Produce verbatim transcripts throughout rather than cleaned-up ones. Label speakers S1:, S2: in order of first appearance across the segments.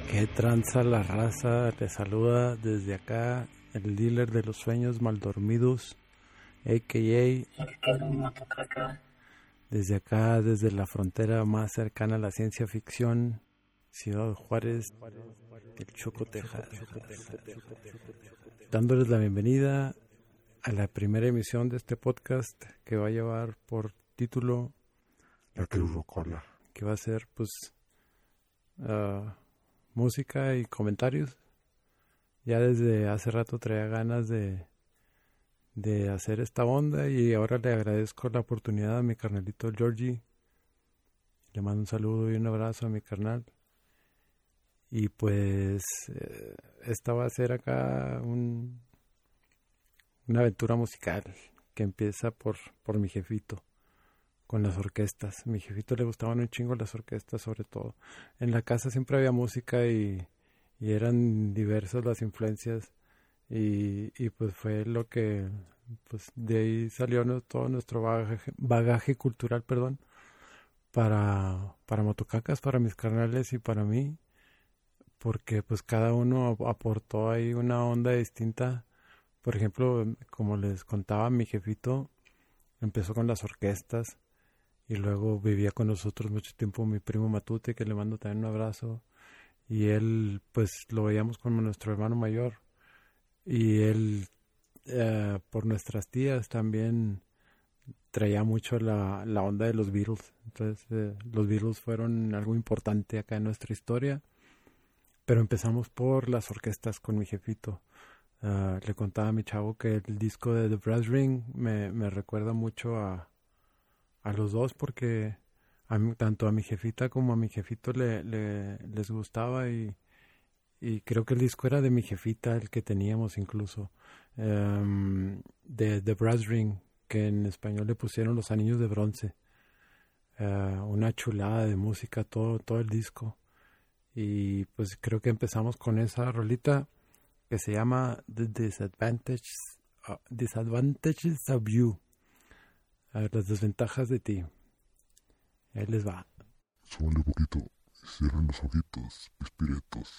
S1: Qué tranza la raza, te saluda desde acá el dealer de los sueños maldormidos, a k a desde acá, desde la frontera más cercana a la ciencia ficción, Ciudad Juárez, el Choco, Texas, dándoles la bienvenida a la primera emisión de este podcast que va a llevar por título
S2: La Tribucola,
S1: que va a ser pues uh, música y comentarios. Ya desde hace rato traía ganas de, de hacer esta onda y ahora le agradezco la oportunidad a mi carnalito Georgie. Le mando un saludo y un abrazo a mi carnal. Y pues eh, esta va a ser acá un, una aventura musical que empieza por, por mi jefito, con las orquestas. Mi jefito le gustaban un chingo las orquestas, sobre todo. En la casa siempre había música y, y eran diversas las influencias. Y, y pues fue lo que, pues de ahí salió no, todo nuestro bagaje, bagaje cultural, perdón, para, para Motocacas, para mis carnales y para mí. Porque pues cada uno aportó ahí una onda distinta. Por ejemplo, como les contaba, mi jefito empezó con las orquestas y luego vivía con nosotros mucho tiempo mi primo Matute, que le mando también un abrazo, y él pues lo veíamos como nuestro hermano mayor, y él eh, por nuestras tías también traía mucho la, la onda de los Beatles. Entonces eh, los Beatles fueron algo importante acá en nuestra historia. Pero empezamos por las orquestas con mi jefito. Uh, le contaba a mi chavo que el disco de The Brass Ring me, me recuerda mucho a, a los dos, porque a mí, tanto a mi jefita como a mi jefito le, le, les gustaba, y, y creo que el disco era de mi jefita, el que teníamos incluso, um, de The Brass Ring, que en español le pusieron Los Anillos de Bronce. Uh, una chulada de música, todo, todo el disco. Y pues creo que empezamos con esa rolita que se llama The Disadvantages, uh, Disadvantages of You. Uh, las desventajas de ti. Ahí les va.
S2: Súbanle un poquito y cierren los ojitos, espíritus.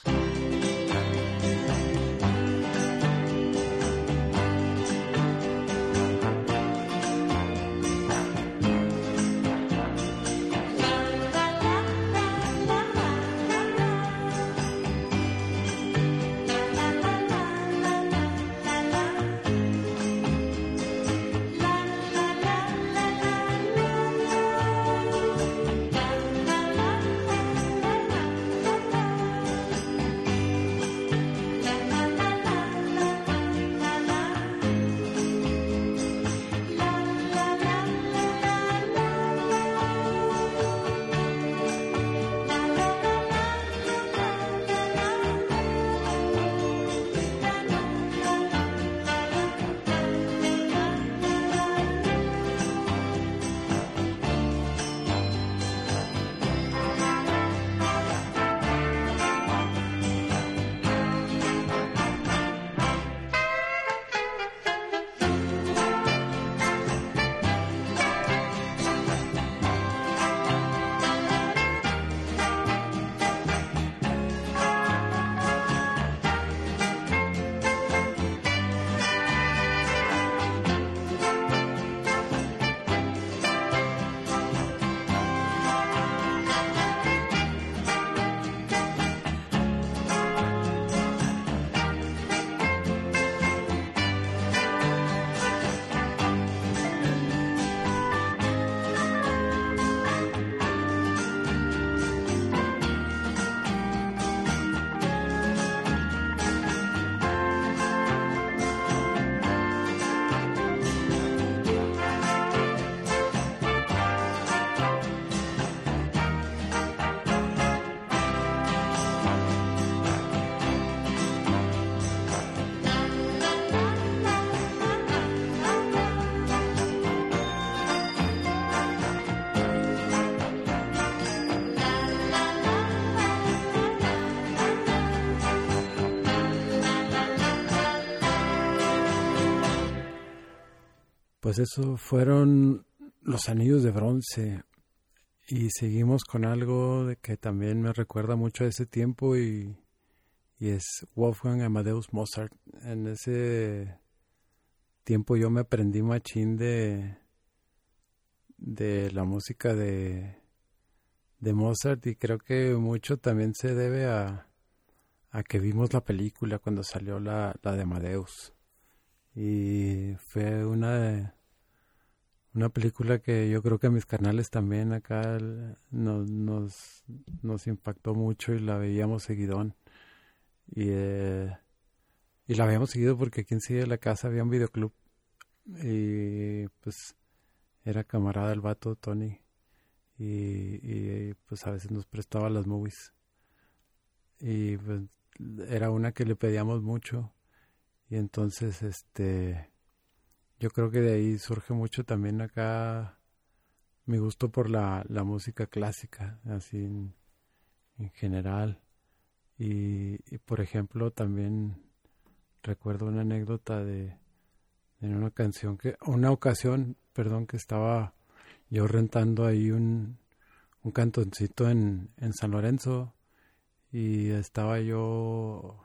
S1: Pues eso fueron Los Anillos de Bronce. Y seguimos con algo de que también me recuerda mucho a ese tiempo y, y es Wolfgang Amadeus Mozart. En ese tiempo yo me aprendí machín de, de la música de, de Mozart y creo que mucho también se debe a, a que vimos la película cuando salió la, la de Amadeus. Y fue una de... Una película que yo creo que a mis canales también acá nos, nos, nos impactó mucho y la veíamos seguidón. Y, eh, y la habíamos seguido porque aquí enseguida de la casa había un videoclub. Y pues era camarada el vato, Tony. Y, y pues a veces nos prestaba las movies. Y pues era una que le pedíamos mucho. Y entonces este... yo creo que de ahí surge mucho también acá mi gusto por la, la música clásica, así en, en general. Y, y por ejemplo también recuerdo una anécdota de, de una canción que, una ocasión, perdón, que estaba yo rentando ahí un, un cantoncito en, en San Lorenzo y estaba yo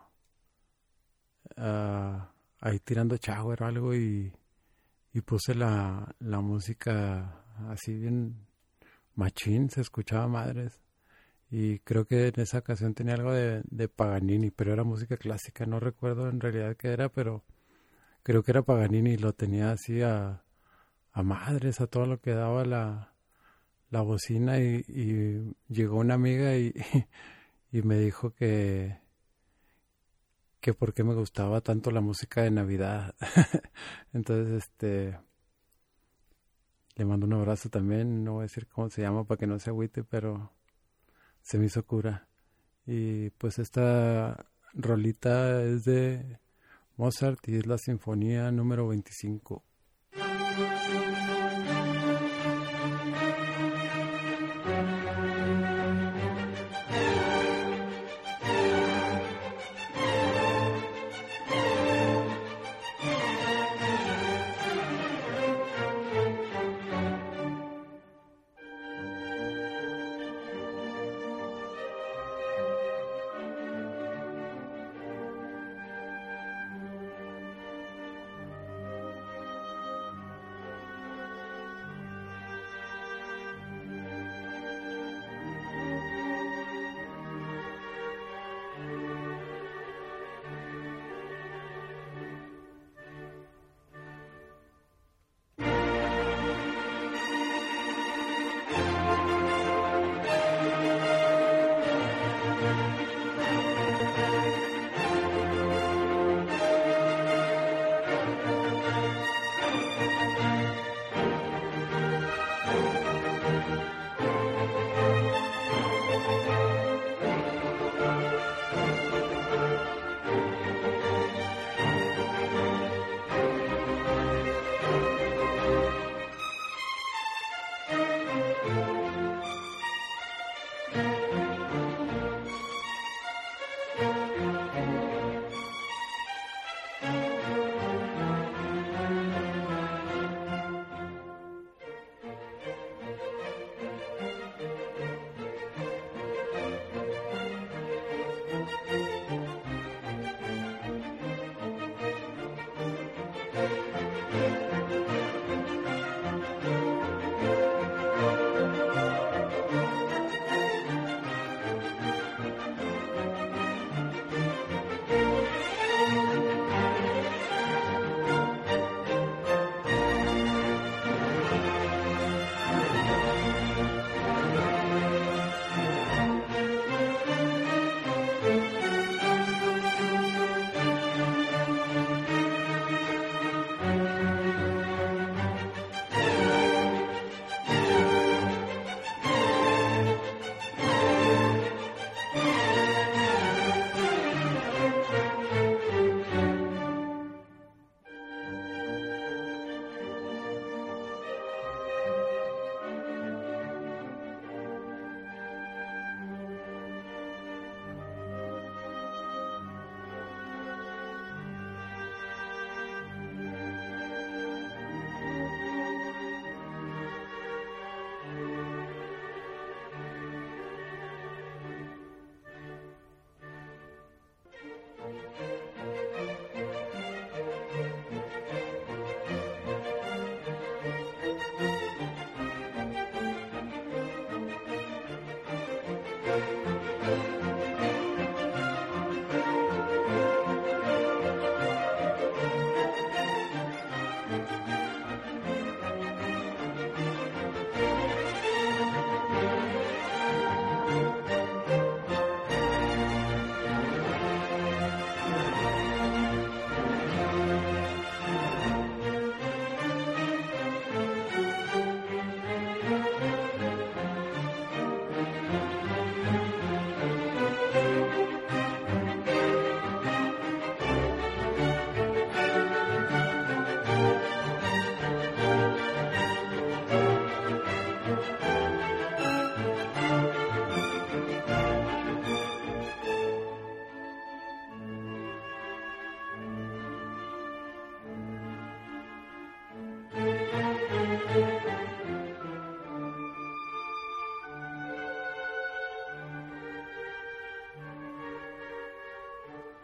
S1: uh, ahí tirando shower o algo y Y puse la, la música así bien machín, se escuchaba madres. Y creo que en esa ocasión tenía algo de, de Paganini, pero era música clásica. No recuerdo en realidad qué era, pero creo que era Paganini y lo tenía así a, a madres, a todo lo que daba la, la bocina. Y, y llegó una amiga y, y me dijo que... que por qué me gustaba tanto la música de Navidad. Entonces, este, le mando un abrazo también, no voy a decir cómo se llama para que no se agüite, pero se me hizo cura. Y pues esta rolita es de Mozart y es la Sinfonía número veinticinco.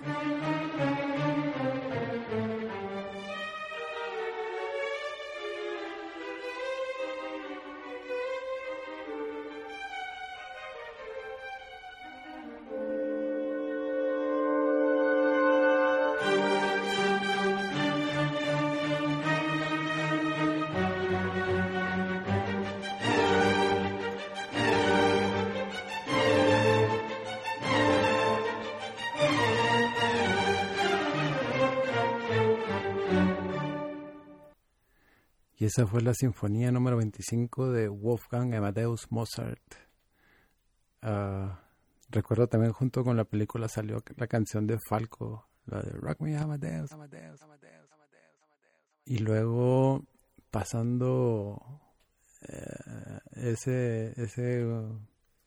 S1: Y esa fue la sinfonía número veinticinco de Wolfgang Amadeus Mozart. Uh, recuerdo también junto con la película salió la canción de Falco, la de Rock Me Amadeus, Amadeus, Amadeus, Amadeus. Y luego pasando eh, ese ese uh,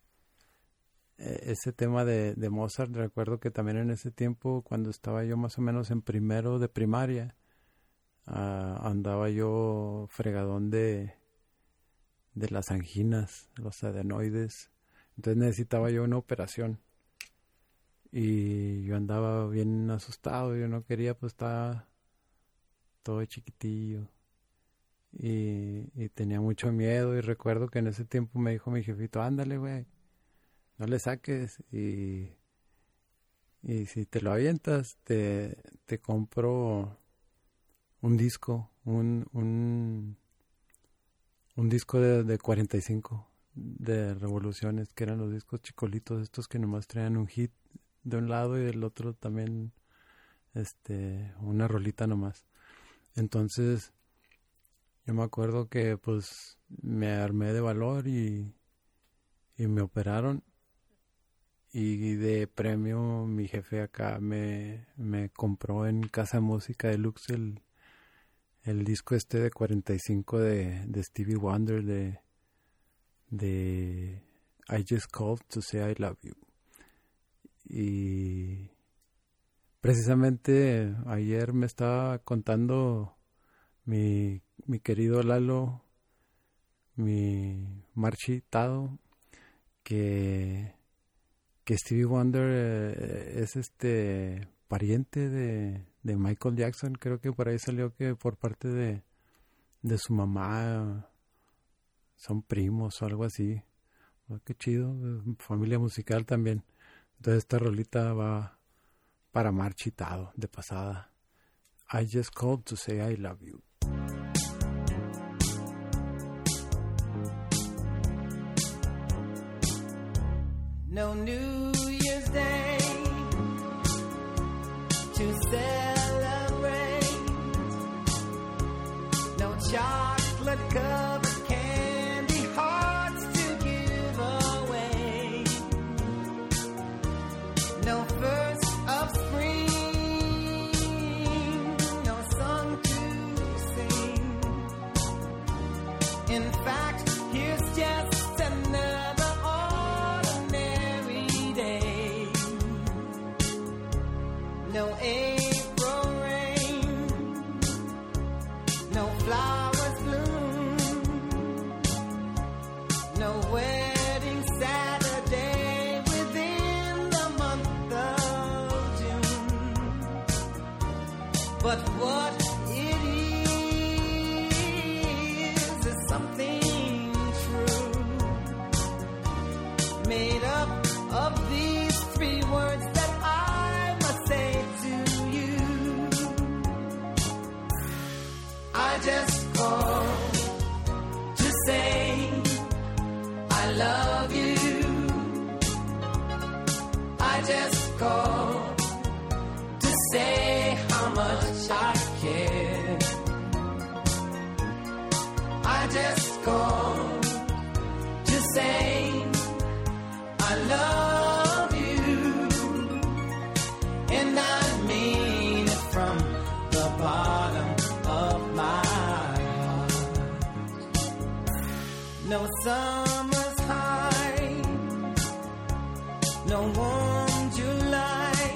S1: ese tema de, de Mozart, recuerdo que también en ese tiempo, cuando estaba yo más o menos en primero de primaria, Uh, andaba yo fregadón de de las anginas, los adenoides, entonces necesitaba yo una operación y yo andaba bien asustado, yo no quería, pues estaba todo chiquitillo y, y tenía mucho miedo. Y recuerdo que en ese tiempo me dijo mi jefito, ándale güey, no le saques y, y si te lo avientas te, te compro un disco, un un, un disco de, de cuarenta y cinco de revoluciones, que eran los discos chicolitos, estos que nomás traían un hit de un lado y del otro también este una rolita nomás. Entonces yo me acuerdo que pues me armé de valor y, y me operaron, y de premio mi jefe acá me, me compró en Casa de Música Deluxe el el disco este de cuarenta y cinco de, de Stevie Wonder, de, de I Just Called to Say I Love You. Y precisamente ayer me estaba contando mi, mi querido Lalo, mi marchitado, que, que Stevie Wonder eh, es este pariente de, de Michael Jackson. Creo que por ahí salió que por parte de, de su mamá son primos o algo así. Oh, qué chido, familia musical también. Entonces esta rolita va para marchitado de pasada. I Just Called to Say I Love You.
S3: No New Year's Day to celebrate, no chocolate covered candy hearts to give away, no first of spring, no song to sing. In fact, here's just another ordinary day. No April rain, no flowers bloom, no wedding Saturday within the month of June. But what it is is something true, made up of these three words that I must say to you. I just called to say I love you. I just called to say how much I care. I just called to say I love you, and I mean it from the bottom of my heart. No summer's high, no warm July,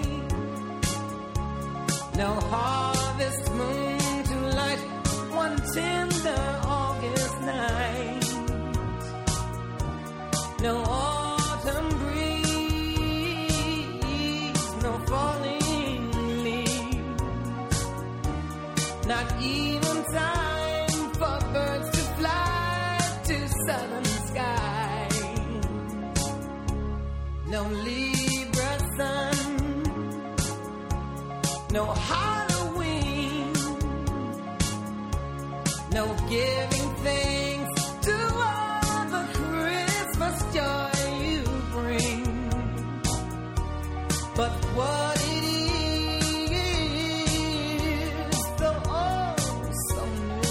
S3: no harvest moon to light one tender August night, no autumn breeze, no falling not even time for birds to fly to southern sky. No Libra sun, no Halloween, no giving thanks to all the Christmas joy you bring. But what it is, so oh so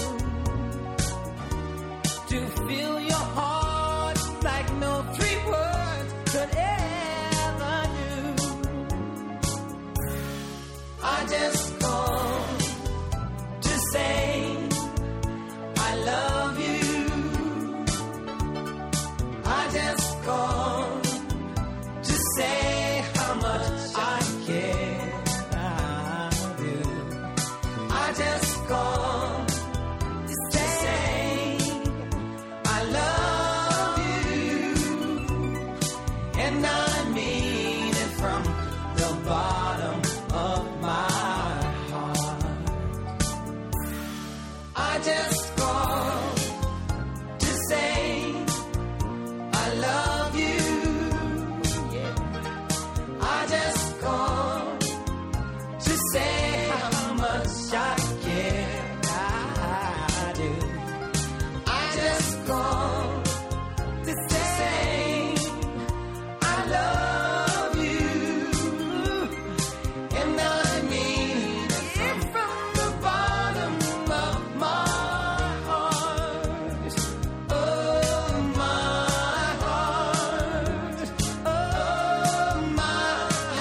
S3: new, to fill your heart like no three words could ever do. I just called to say I love you. I just called to say how much I care. I do. I just called to say I love you, and I mean it from the bottom of my heart. I just called to say I love you. Yeah. I just called to say how much I care. I do. I just called to say I love you, and I mean it from the bottom of my heart. Oh, my heart. Oh, my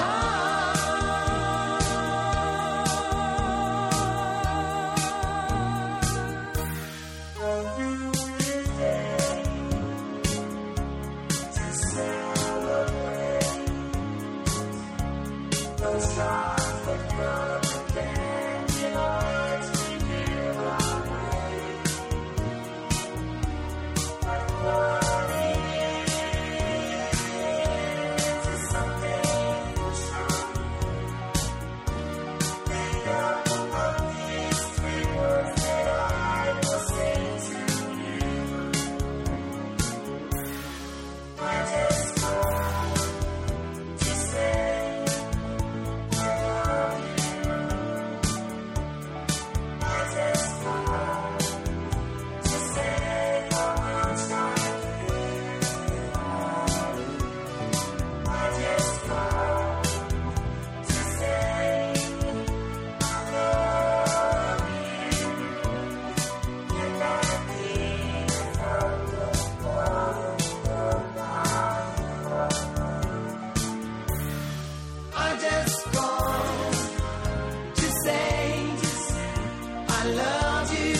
S3: I just called to say I love you.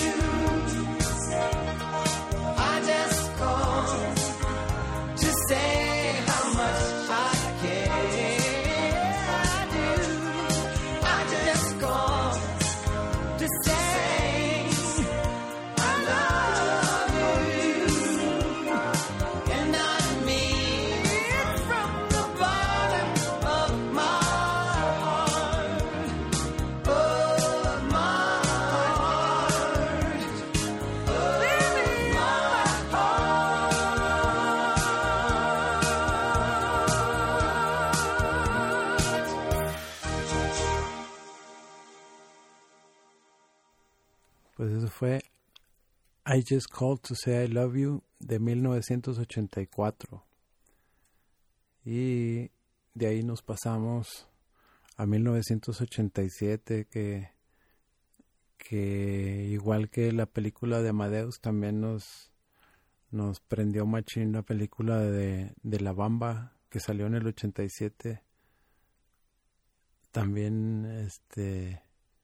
S3: I just called to say how much I care. I do. I just called to say I love you, and I mean it from the bottom of my heart. Oh, my heart. Oh, my heart.
S1: Pues eso fue I Just Called to Say I Love You de mil novecientos ochenta y cuatro. Y de ahí nos pasamos a mil novecientos ochenta y siete, que, que igual que la película de Amadeus también nos, nos prendió machín la película de, de La Bamba, que salió en el ochenta y siete. También, este,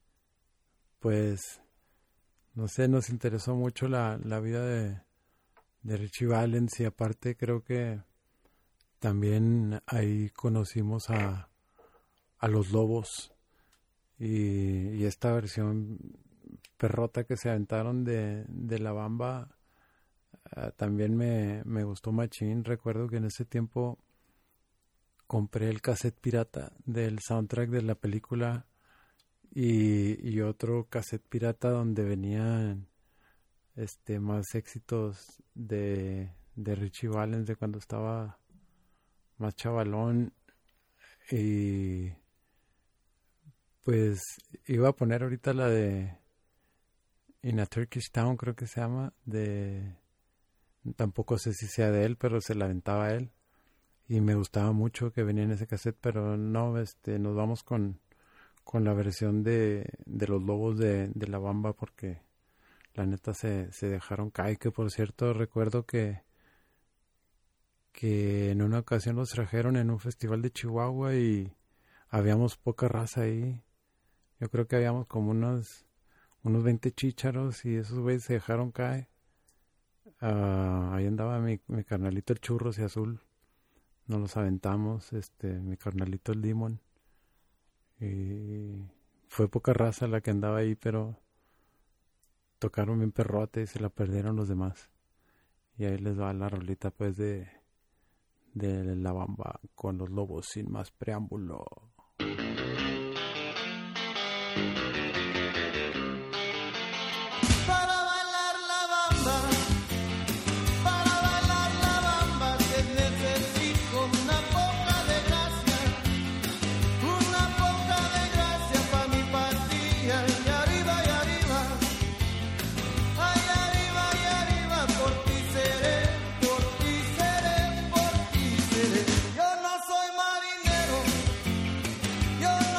S1: pues, no sé, nos interesó mucho la, la vida de, de Richie Valens, y aparte creo que también ahí conocimos a, a Los Lobos, y, y esta versión perrota que se aventaron de, de La Bamba uh, también me, me gustó machín. Recuerdo que en ese tiempo compré el cassette pirata del soundtrack de la película y, y otro cassette pirata donde venían este más éxitos de, de Richie Valens de cuando estaba más chavalón. Y pues iba a poner ahorita la de In a Turkish Town, creo que se llama, de tampoco sé si sea de él, pero se la aventaba él y me gustaba mucho que venía en ese cassette, pero no, este nos vamos con con la versión de, de los Lobos de, de La Bamba, porque la neta se, se dejaron caer. Que por cierto recuerdo que que en una ocasión los trajeron en un festival de Chihuahua y habíamos poca raza ahí. Yo creo que habíamos como unos unos veinte chícharos y esos güeyes se dejaron caer. Uh, ahí andaba mi, mi carnalito el Churros y Azul, nos los aventamos, este mi carnalito el Demon, y fue poca raza la que andaba ahí, pero tocaron bien perrote y se la perdieron los demás. Y ahí les va la rolita pues de de La Bamba con los Lobos sin más preámbulo.
S3: Yo no soy marinero,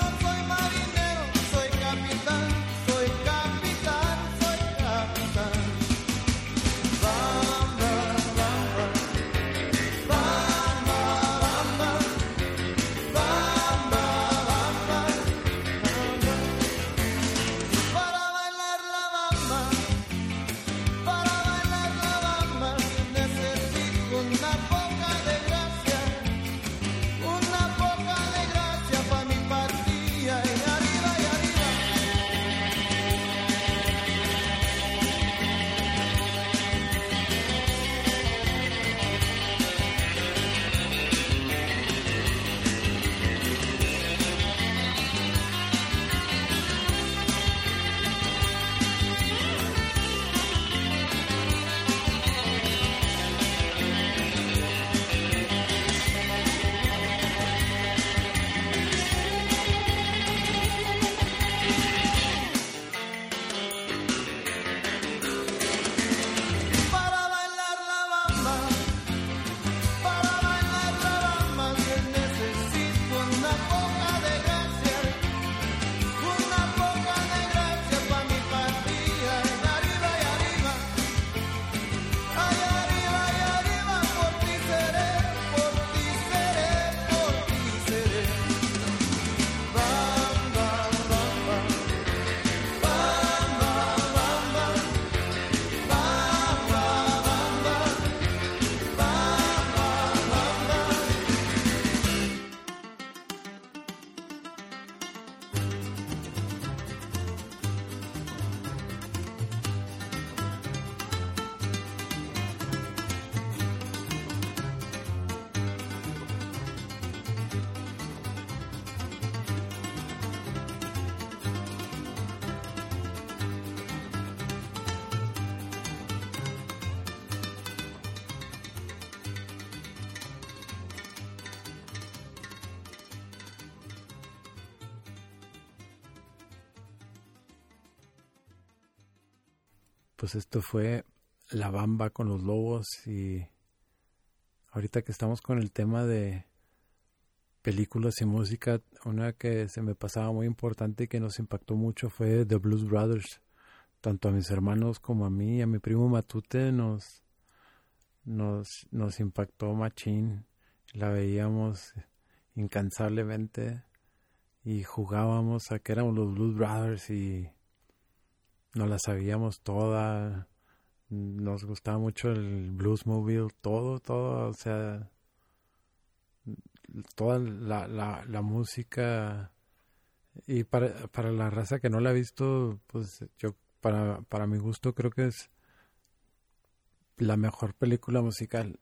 S1: pues esto fue La Bamba con los Lobos. Y ahorita que estamos con el tema de películas y música, una que se me pasaba muy importante y que nos impactó mucho fue The Blues Brothers. Tanto a mis hermanos como a mí y a mi primo Matute nos, nos, nos impactó machín. La veíamos incansablemente y jugábamos a que éramos los Blues Brothers y nos la sabíamos toda. Nos gustaba mucho el Bluesmobile, todo, todo, o sea, toda la, la, la música. Y para, para la raza que no la ha visto, pues yo, para, para mi gusto, creo que es la mejor película musical.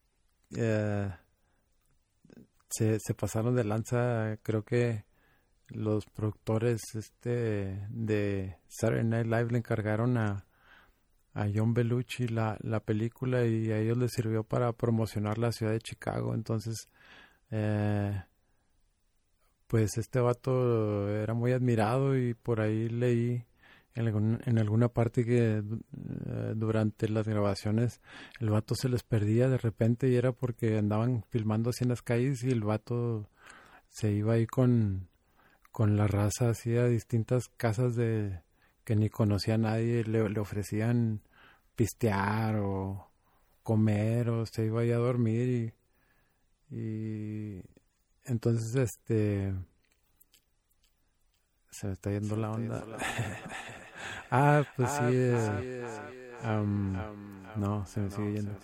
S1: Eh, se, se pasaron de lanza. Creo que los productores este de Saturday Night Live le encargaron a, a John Belushi la, la película y a ellos les sirvió para promocionar la ciudad de Chicago. Entonces, eh, pues este vato era muy admirado y por ahí leí en, algún, en alguna parte que eh, durante las grabaciones el vato se les perdía de repente y era porque andaban filmando así en las calles y el vato se iba ahí con, con la raza así a distintas casas de que ni conocía a nadie, le, le ofrecían pistear o comer o se iba ahí a dormir y, y entonces este se me está yendo la onda. ah, pues sí, eh, um, no, se me sigue yendo.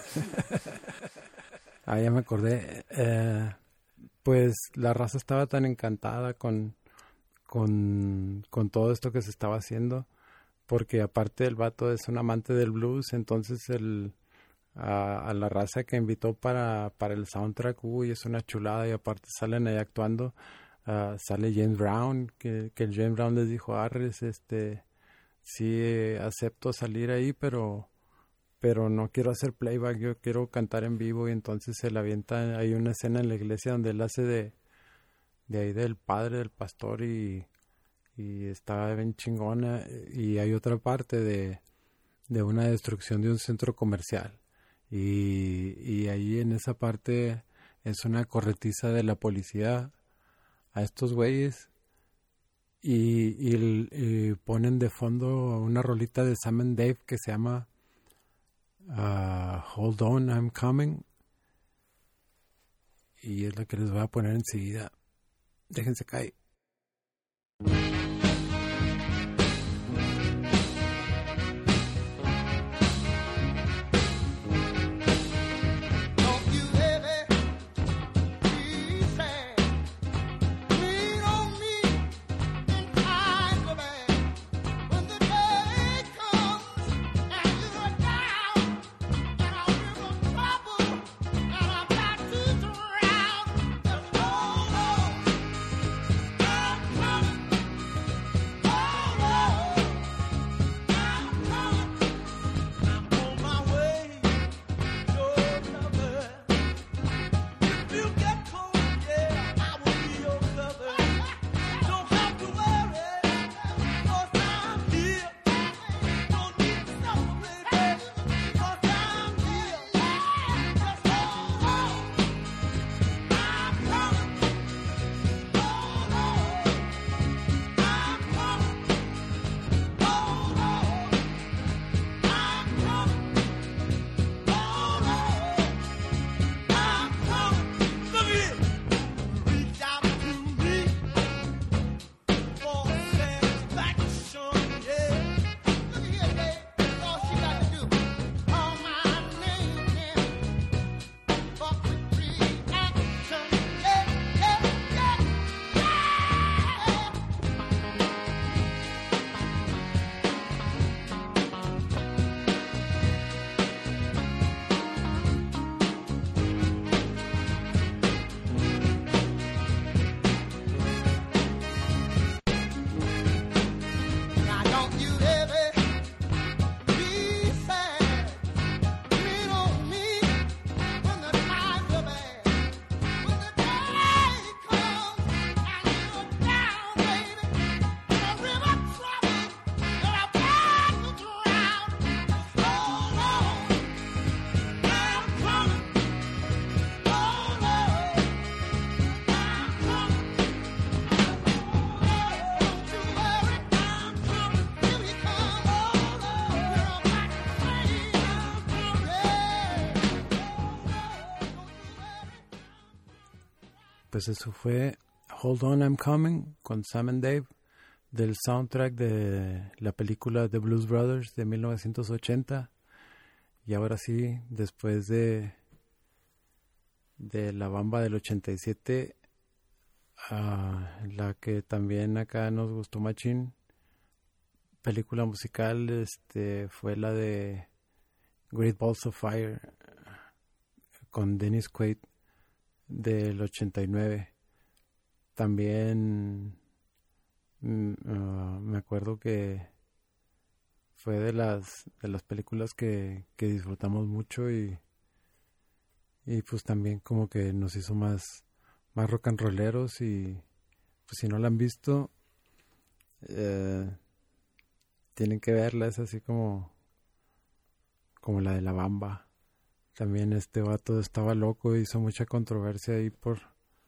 S1: ah, ya me acordé. Eh, pues la raza estaba tan encantada con, con, con todo esto que se estaba haciendo, porque aparte el vato es un amante del blues, entonces el a, a la raza que invitó para, para el soundtrack, uy, es una chulada y aparte salen ahí actuando. Uh, sale James Brown, que, que el James Brown les dijo, Arres, este, sí eh, acepto salir ahí, pero pero no quiero hacer playback, yo quiero cantar en vivo. Y entonces se le avienta, hay una escena en la iglesia donde él hace de, de ahí del padre, del pastor y, y está bien chingona. Y hay otra parte de, de una destrucción de un centro comercial y, y ahí en esa parte es una corretiza de la policía a estos güeyes y, y, y ponen de fondo una rolita de Sam and Dave que se llama uh, Hold On, I'm Coming, y es la que les voy a poner enseguida. Déjense caer. Pues eso fue Hold On, I'm Coming con Sam and Dave del soundtrack de la película The Blues Brothers de mil novecientos ochenta. Y ahora sí, después de de La Bamba del ochenta y siete, uh, la que también acá nos gustó machín, película musical, este fue la de Great Balls of Fire con Dennis Quaid del ochenta y nueve. También Mm, uh, me acuerdo que fue de las de las películas que, que disfrutamos mucho y y pues también como que nos hizo más más rock and rolleros. Y pues si no la han visto, eh, tienen que verla. Es así como como la de La Bamba. También este vato estaba loco, hizo mucha controversia ahí por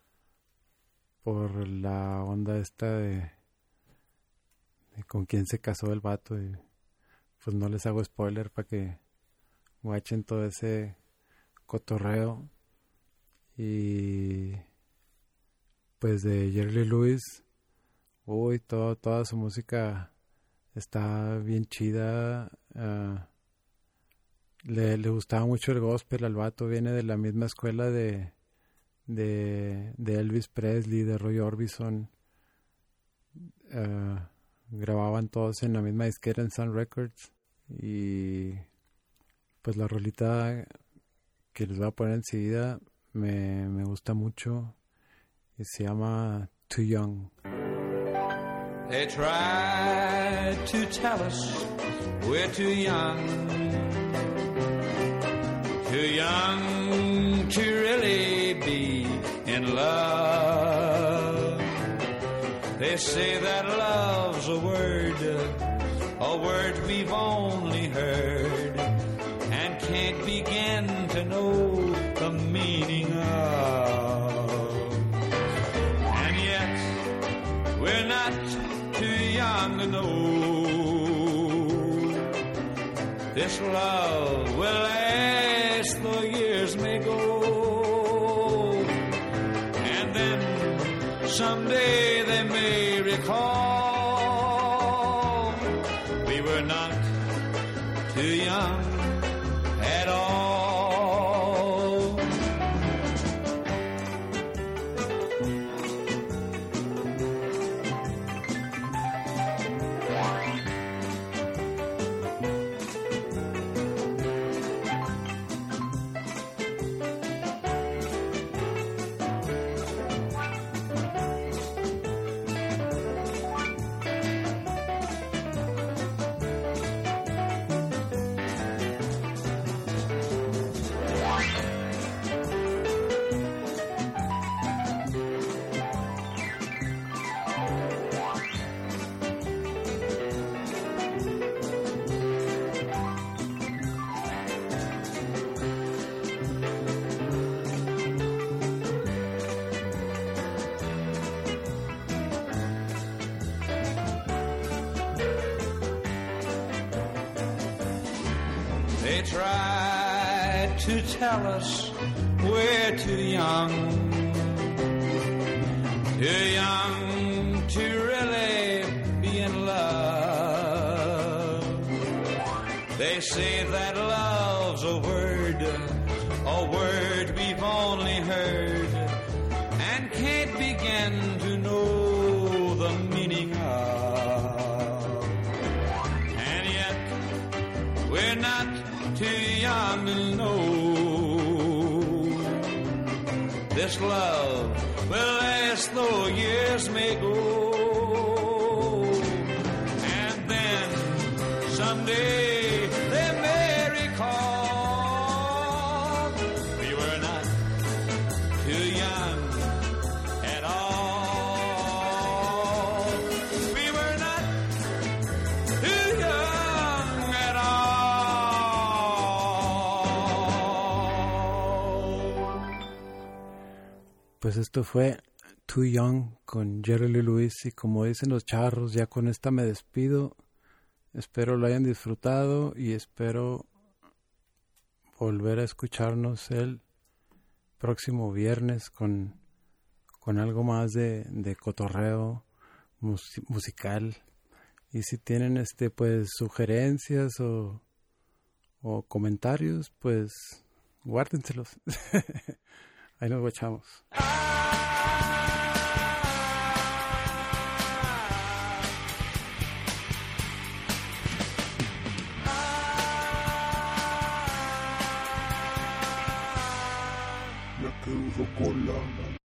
S1: por la onda esta de, de con quién se casó el vato. Y pues no les hago spoiler para que watchen todo ese cotorreo. Y pues de Jerry Lee Lewis, uy, todo, toda su música está bien chida. Uh, le, le gustaba mucho el gospel al vato, viene de la misma escuela de de, de Elvis Presley, de Roy Orbison. Uh, grababan todos en la misma disquera en Sun Records. Y pues la rolita que les voy a poner enseguida me, me gusta mucho y se llama Too Young.
S4: They tried to tell us we're too young, too young to really be in love. They say that love's a word, a word we've only heard and can't begin to know the meaning of. And yet we're not too young to know this love will last though years may go. And then someday they may recall we were not too young at all. They tried to tell us we're too young, too young to really be in love. They say that love's a word, a word we've only heard and can't begin to know the meaning of. And yet we're not too young to know this love will last though years may go. And then someday they may recall we were not too young at all. We were not too young at all.
S1: Pues esto fue Too Young con Jerry Lee Lewis. Y como dicen los charros, ya con esta me despido. Espero lo hayan disfrutado y espero volver a escucharnos el próximo viernes con, con algo más de, de cotorreo mus, musical. Y si tienen este pues sugerencias o, o comentarios, pues guárdenselos. Ahí nos guachamos.
S2: La que uso cola.